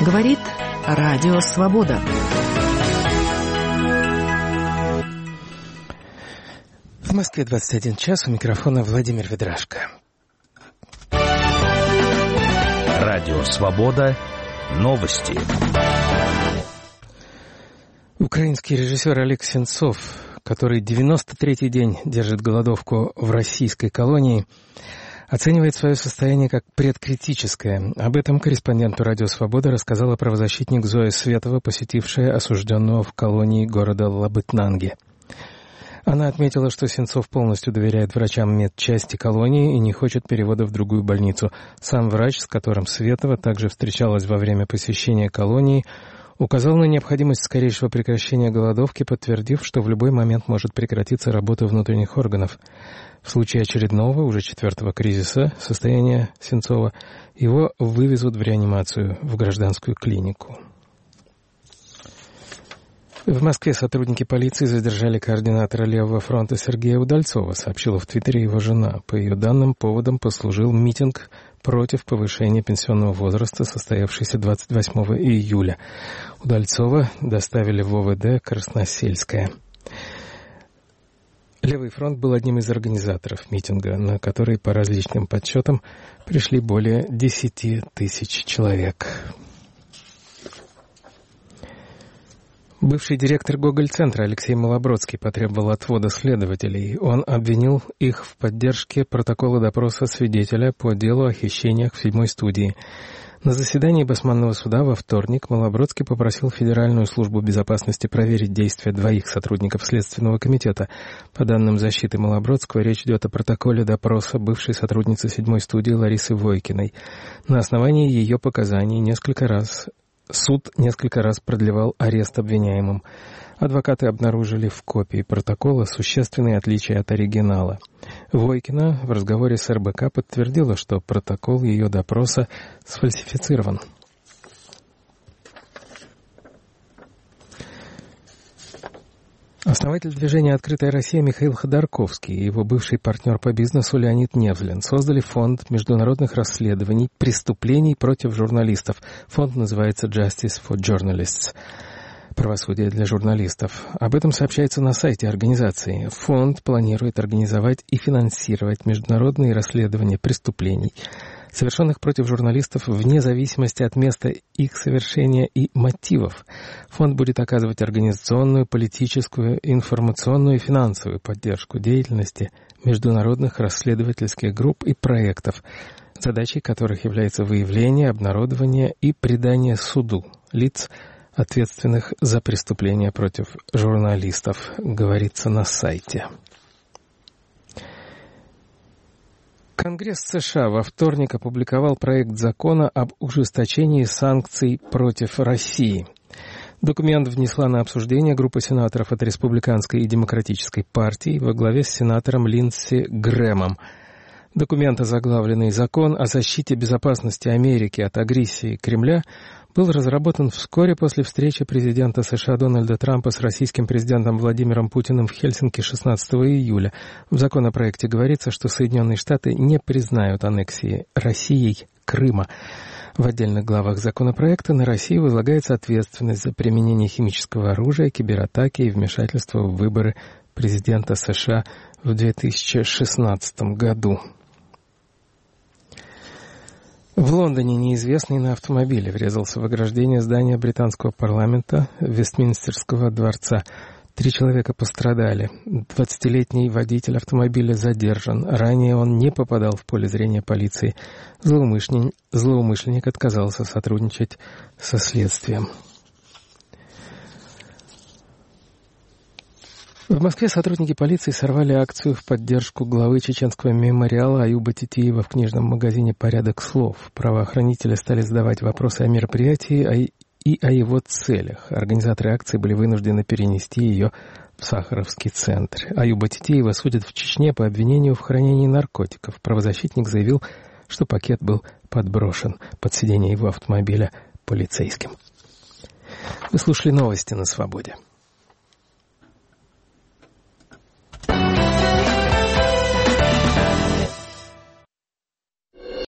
Говорит Радио Свобода. В Москве 21 час, у микрофона Владимир Ведрашко. Радио Свобода. Новости. Украинский режиссер Олег Сенцов, который 93-й день держит голодовку в российской колонии, оценивает свое состояние как предкритическое. Об этом корреспонденту «Радио Свобода» рассказала правозащитник Зоя Светова, посетившая осужденного в колонии города Лабытнанги. Она отметила, что Сенцов полностью доверяет врачам медчасти колонии и не хочет перевода в другую больницу. Сам врач, с которым Светова также встречалась во время посещения колонии, указал на необходимость скорейшего прекращения голодовки, подтвердив, что в любой момент может прекратиться работа внутренних органов. В случае очередного, уже 4-го кризиса состояния Сенцова, его вывезут в реанимацию в гражданскую клинику. В Москве сотрудники полиции задержали координатора Левого фронта Сергея Удальцова, сообщила в Твиттере его жена. По ее данным, поводом послужил митинг против повышения пенсионного возраста, состоявшийся 28 июля. Удальцова доставили в ОВД Красносельское. Левый фронт был одним из организаторов митинга, на который, по различным подсчетам, пришли более 10 тысяч человек. Бывший директор Гоголь-центра Алексей Малобродский потребовал отвода следователей. Он обвинил их в поддержке протокола допроса свидетеля по делу о хищениях в 7-й студии. На заседании Басманного суда во вторник Малобродский попросил Федеральную службу безопасности проверить действия 2 сотрудников Следственного комитета. По данным защиты Малобродского, речь идет о протоколе допроса бывшей сотрудницы 7-й студии Ларисы Войкиной. На основании ее показаний суд несколько раз продлевал арест обвиняемым. Адвокаты обнаружили в копии протокола существенные отличия от оригинала. Войкина в разговоре с РБК подтвердила, что протокол ее допроса сфальсифицирован. Основатель движения «Открытая Россия» Михаил Ходорковский и его бывший партнер по бизнесу Леонид Невзлин создали фонд международных расследований преступлений против журналистов. Фонд называется «Justice for Journalists» — «Правосудие для журналистов». Об этом сообщается на сайте организации. Фонд планирует организовать и финансировать международные расследования преступлений, совершенных против журналистов вне зависимости от места их совершения и мотивов. Фонд будет оказывать организационную, политическую, информационную и финансовую поддержку деятельности международных расследовательских групп и проектов, задачей которых является выявление, обнародование и предание суду лиц, ответственных за преступления против журналистов, говорится на сайте. Конгресс США во вторник опубликовал проект закона об ужесточении санкций против России. Документ внесла на обсуждение группа сенаторов от Республиканской и Демократической партий во главе с сенатором Линдси Грэмом. Документ, озаглавленный «Закон о защите безопасности Америки от агрессии Кремля», был разработан вскоре после встречи президента США Дональда Трампа с российским президентом Владимиром Путиным в Хельсинки 16 июля. В законопроекте говорится, что Соединенные Штаты не признают аннексии Россией Крыма. В отдельных главах законопроекта на Россию возлагается ответственность за применение химического оружия, кибератаки и вмешательство в выборы президента США в 2016 году. В Лондоне неизвестный на автомобиле врезался в ограждение здания британского парламента Вестминстерского дворца. 3 человека пострадали. 20-летний водитель автомобиля задержан. Ранее он не попадал в поле зрения полиции. Злоумышленник отказался сотрудничать со следствием. В Москве сотрудники полиции сорвали акцию в поддержку главы чеченского мемориала Аюба Титиева в книжном магазине «Порядок слов». Правоохранители стали задавать вопросы о мероприятии и о его целях. Организаторы акции были вынуждены перенести ее в Сахаровский центр. Аюба Титиева судят в Чечне по обвинению в хранении наркотиков. Правозащитник заявил, что пакет был подброшен под сиденье его автомобиля полицейским. Вы слушали новости на Свободе.